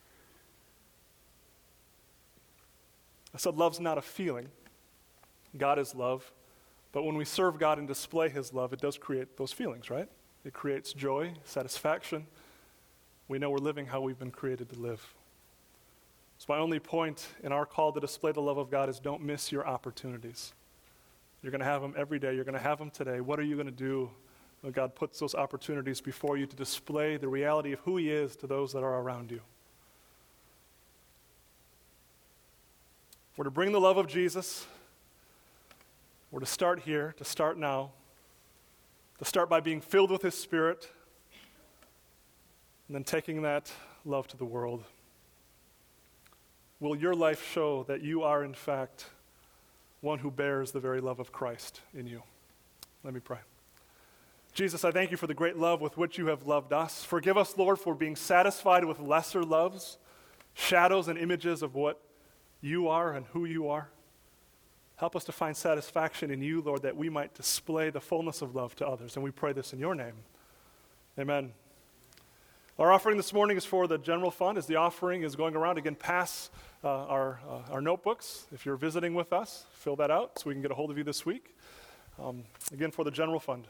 I said love's not a feeling. God is love. But when we serve God and display his love, it does create those feelings, right? It creates joy, satisfaction. We know we're living how we've been created to live. So my only point in our call to display the love of God is don't miss your opportunities. You're going to have them every day. You're going to have them today. What are you going to do when God puts those opportunities before you to display the reality of who he is to those that are around you? We're to bring the love of Jesus. We're to start here, to start now, to start by being filled with His Spirit, and then taking that love to the world. Will your life show that you are, in fact, one who bears the very love of Christ in you? Let me pray. Jesus, I thank you for the great love with which you have loved us. Forgive us, Lord, for being satisfied with lesser loves, shadows and images of what you are and who you are. Help us to find satisfaction in you, Lord, that we might display the fullness of love to others. And we pray this in your name. Amen. Our offering this morning is for the general fund. As the offering is going around, again, pass uh, our, uh, our notebooks. If you're visiting with us, fill that out so we can get a hold of you this week. Um, again, for the general fund.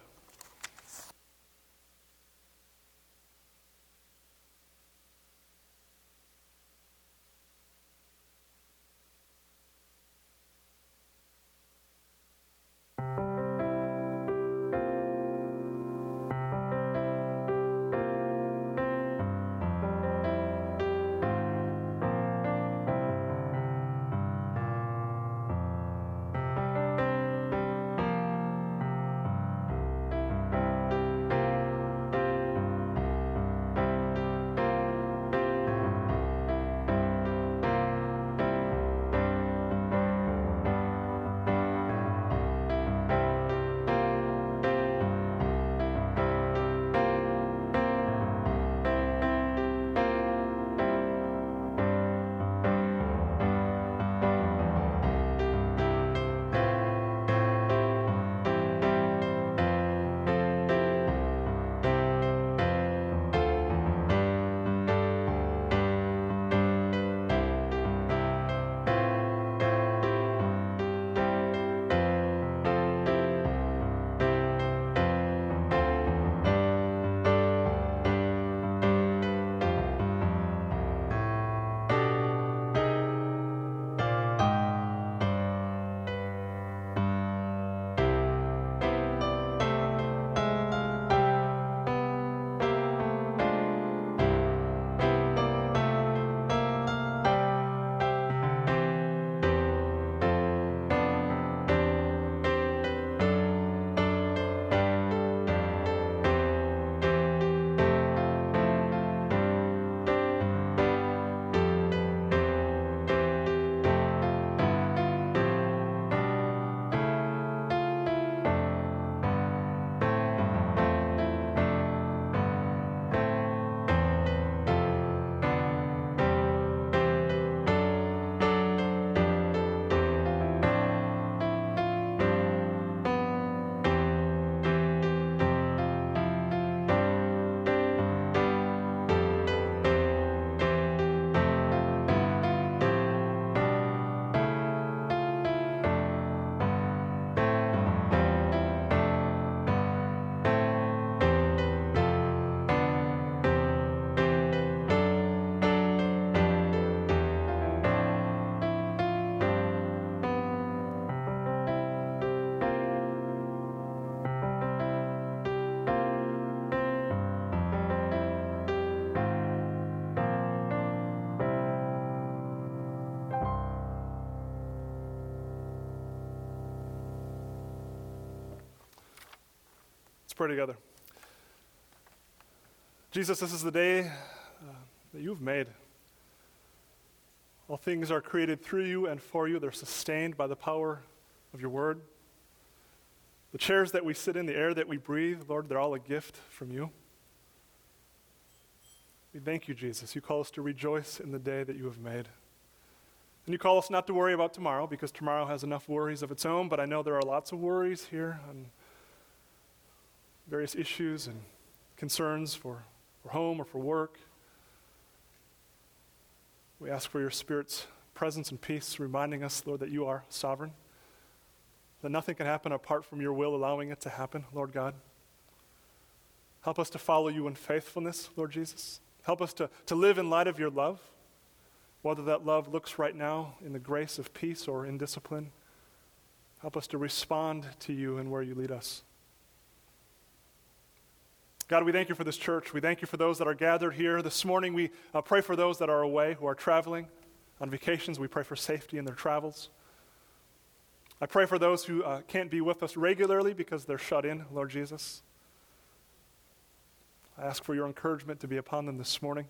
Let's pray together. Jesus, this is the day uh, that you've made. All things are created through you and for you. They're sustained by the power of your word. The chairs that we sit in, the air that we breathe, Lord, they're all a gift from you. We thank you, Jesus. You call us to rejoice in the day that you have made. And you call us not to worry about tomorrow, because tomorrow has enough worries of its own, but I know there are lots of worries here on various issues and concerns for, for home or for work. We ask for your Spirit's presence and peace, reminding us, Lord, that you are sovereign, that nothing can happen apart from your will allowing it to happen, Lord God. Help us to follow you in faithfulness, Lord Jesus. Help us to, to live in light of your love, whether that love looks right now in the grace of peace or in discipline. Help us to respond to you and where you lead us. God, we thank you for this church. We thank you for those that are gathered here. This morning we uh, pray for those that are away, who are traveling. on vacations. We pray for safety in their travels. I pray for those who uh, can't be with us regularly because they're shut in, Lord Jesus. I ask for your encouragement to be upon them this morning.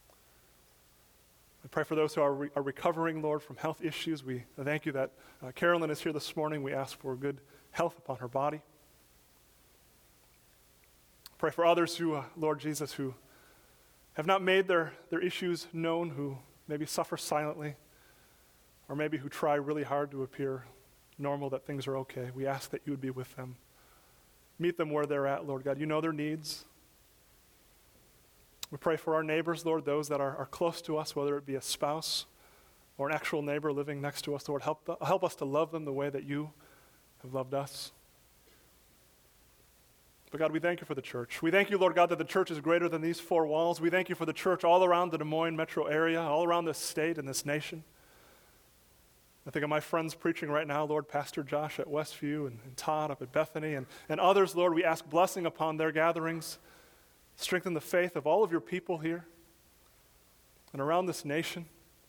I pray for those who are, re- are recovering, Lord, from health issues. We thank you that uh, Carolyn is here this morning. We ask for good health upon her body. Pray for others who, uh, Lord Jesus, who have not made their, their issues known, who maybe suffer silently, or maybe who try really hard to appear normal, that things are okay. We ask that you would be with them. Meet them where they're at, Lord God. You know their needs. We pray for our neighbors, Lord, those that are, are close to us, whether it be a spouse or an actual neighbor living next to us. Lord, help, the, help us to love them the way that you have loved us. But God, we thank you for the church. We thank you, Lord God, that the church is greater than these four walls. We thank you for the church all around the Des Moines metro area, all around this state and this nation. I think of my friends preaching right now, Lord, Pastor Josh at Westview and, and Todd up at Bethany and, and others, Lord, we ask blessing upon their gatherings. Strengthen the faith of all of your people here and around this nation.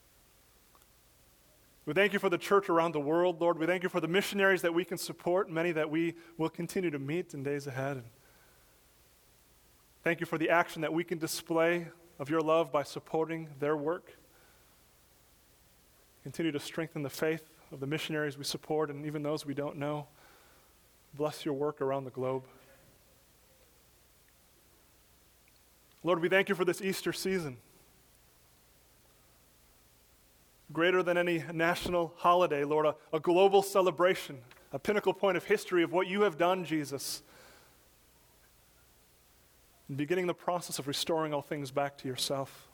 We thank you for the church around the world, Lord. We thank you for the missionaries that we can support, many that we will continue to meet in days ahead. And thank you for the action that we can display of your love by supporting their work. Continue to strengthen the faith of the missionaries we support and even those we don't know. Bless your work around the globe. Lord, we thank you for this Easter season. Greater than any national holiday, Lord, a, a global celebration, a pinnacle point of history of what you have done, Jesus, and beginning the process of restoring all things back to yourself.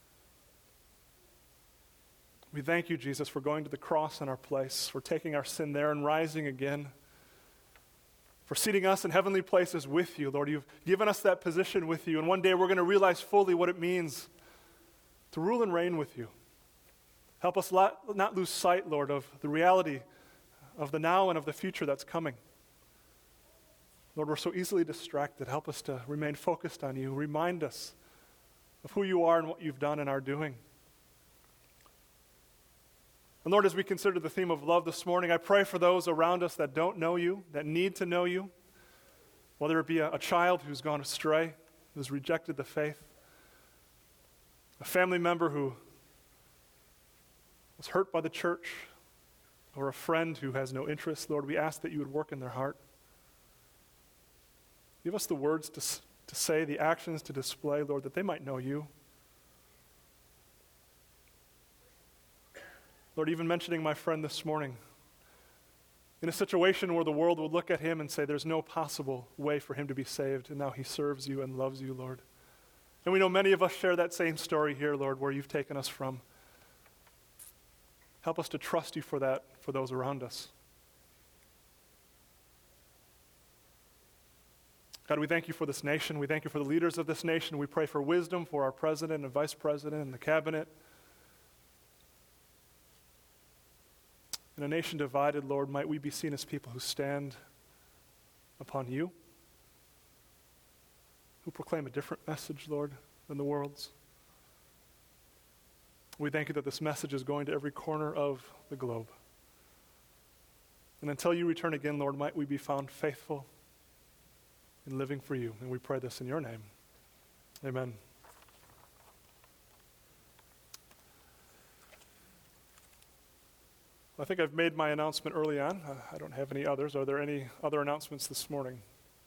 We thank you, Jesus, for going to the cross in our place, for taking our sin there and rising again, for seating us in heavenly places with you, Lord. You've given us that position with you, and one day we're going to realize fully what it means to rule and reign with you. Help us not, not lose sight, Lord, of the reality of the now and of the future that's coming. Lord, we're so easily distracted. Help us to remain focused on you. Remind us of who you are and what you've done and are doing. And Lord, as we consider the theme of love this morning, I pray for those around us that don't know you, that need to know you, whether it be a, a child who's gone astray, who's rejected the faith, a family member who was hurt by the church, or a friend who has no interest. Lord, we ask that you would work in their heart. Give us the words to, to say, the actions to display, Lord, that they might know you. Lord, even mentioning my friend this morning, in a situation where the world would look at him and say there's no possible way for him to be saved, and now he serves you and loves you, Lord. And we know many of us share that same story here, Lord, where you've taken us from. Help us to trust you for that, for those around us. God, we thank you for this nation. We thank you for the leaders of this nation. We pray for wisdom for our president and vice president and the cabinet. In a nation divided, Lord, might we be seen as people who stand upon you, who proclaim a different message, Lord, than the world's. We thank you that this message is going to every corner of the globe. And until you return again, Lord, might we be found faithful in living for you. And we pray this in your name. Amen. I think I've made my announcement early on. I don't have any others. Are there any other announcements this morning?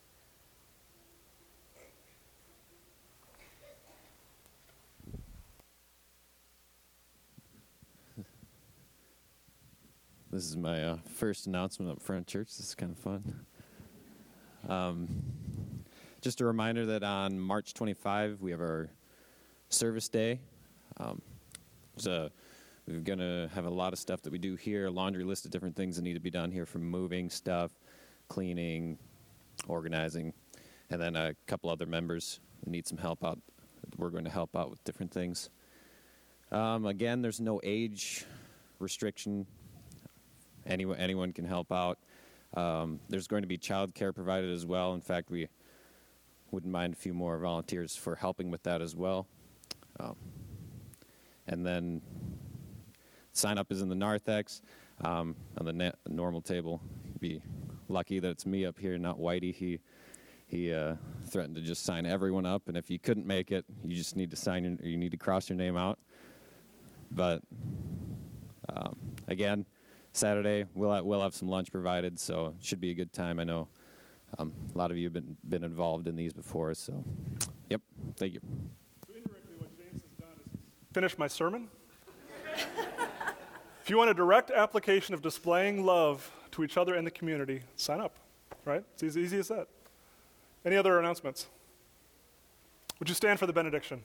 This is my uh, first announcement up front, church. This is kind of fun. Um, just a reminder that on March twenty-fifth, we have our service day. Um, so we're going to have a lot of stuff that we do here, a laundry list of different things that need to be done here, from moving stuff, cleaning, organizing, and then a couple other members who need some help out. We're going to help out with different things. Um, again, there's no age restriction. Anyone, anyone can help out. Um, there's going to be child care provided as well. In fact, we wouldn't mind a few more volunteers for helping with that as well. Um, and then sign up is in the narthex um, on the na- normal table. You'd be lucky that it's me up here, not Whitey. He he uh, threatened to just sign everyone up, and if you couldn't make it, you just need to sign your, you need to cross your name out. But um, again, Saturday we'll have, we'll have some lunch provided, so it should be a good time. I know um, a lot of you have been been involved in these before, so yep, thank you. So indirectly, what James has done is finish my sermon. If you want a direct application of displaying love to each other and the community, sign up, right? It's as easy as that. Any other announcements? Would you stand for the benediction?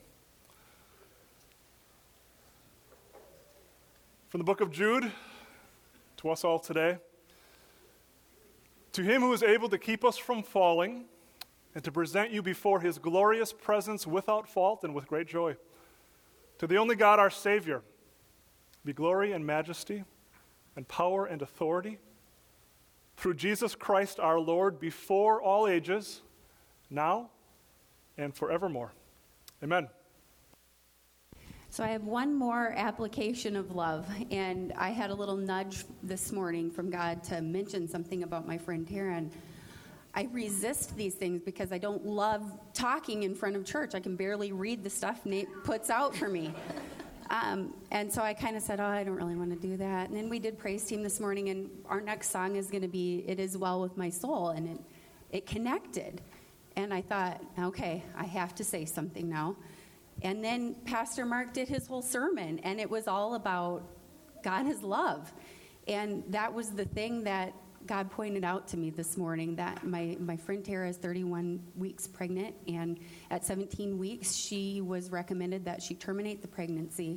From the book of Jude, to us all today, to him who is able to keep us from falling and to present you before his glorious presence without fault and with great joy, to the only God, our Savior, be glory and majesty and power and authority through Jesus Christ our Lord before all ages, now and forevermore. Amen. So I have one more application of love, and I had a little nudge this morning from God to mention something about my friend Taryn. I resist these things because I don't love talking in front of church. I can barely read the stuff Nate puts out for me. Um, and so I kind of said, oh, I don't really want to do that. And then we did praise team this morning, and our next song is going to be It Is Well With My Soul, and it, it connected. And I thought, okay, I have to say something now. And then Pastor Mark did his whole sermon, and it was all about God is love. And that was the thing that God pointed out to me this morning, that my, my friend Tara is thirty-one weeks pregnant, and at seventeen weeks, she was recommended that she terminate the pregnancy.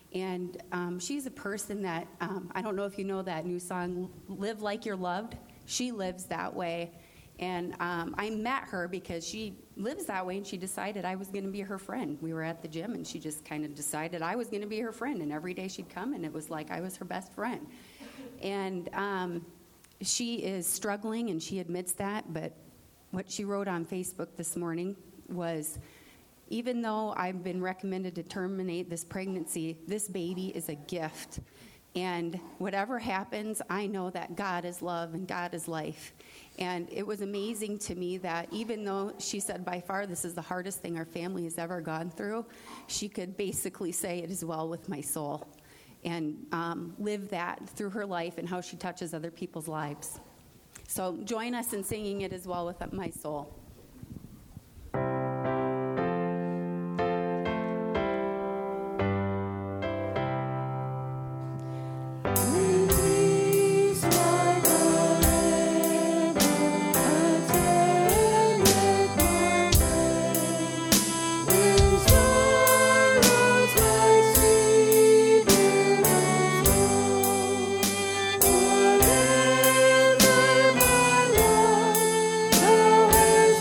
And um, she's a person that, um, I don't know if you know that new song, Live Like You're Loved. She lives that way. And um, I met her because she lives that way, and she decided I was going to be her friend. We were at the gym, and she just kind of decided I was going to be her friend, and every day she'd come, and it was like I was her best friend. And um, she is struggling, and she admits that, but what she wrote on Facebook this morning was, even though I've been recommended to terminate this pregnancy, this baby is a gift. And whatever happens, I know that God is love and God is life. And it was amazing to me that even though she said by far this is the hardest thing our family has ever gone through, she could basically say it is well with my soul, and um, live that through her life and how she touches other people's lives. So join us in singing It Is Well With My Soul. Whatever my love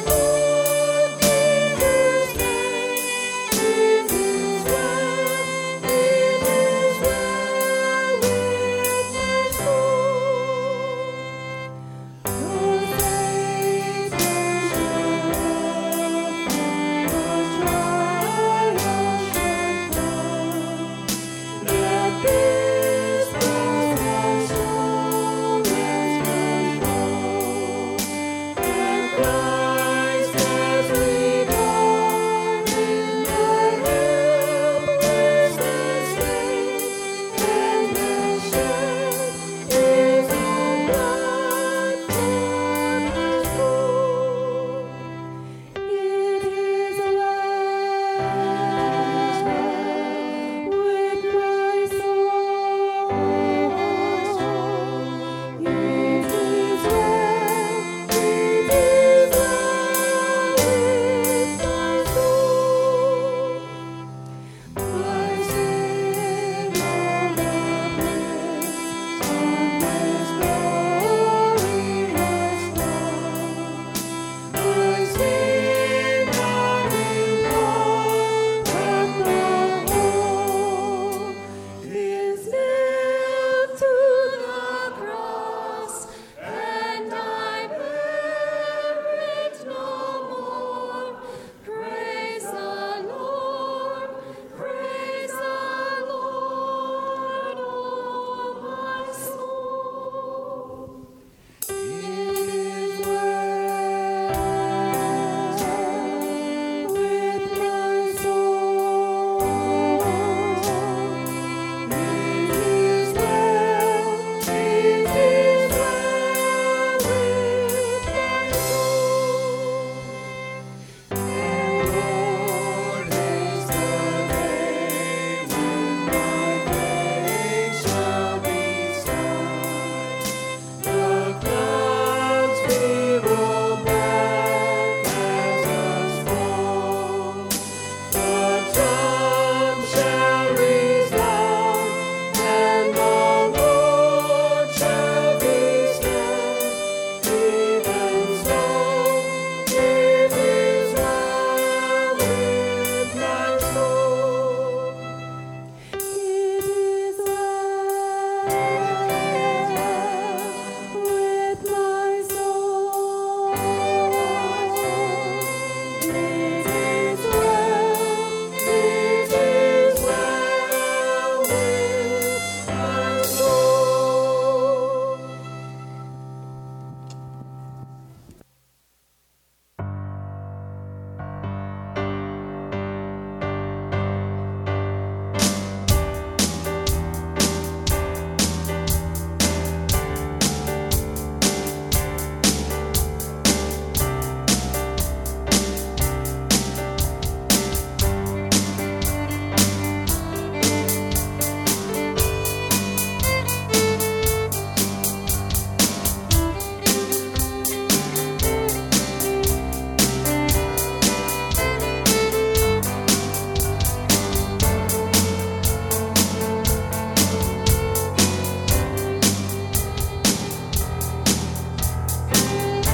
will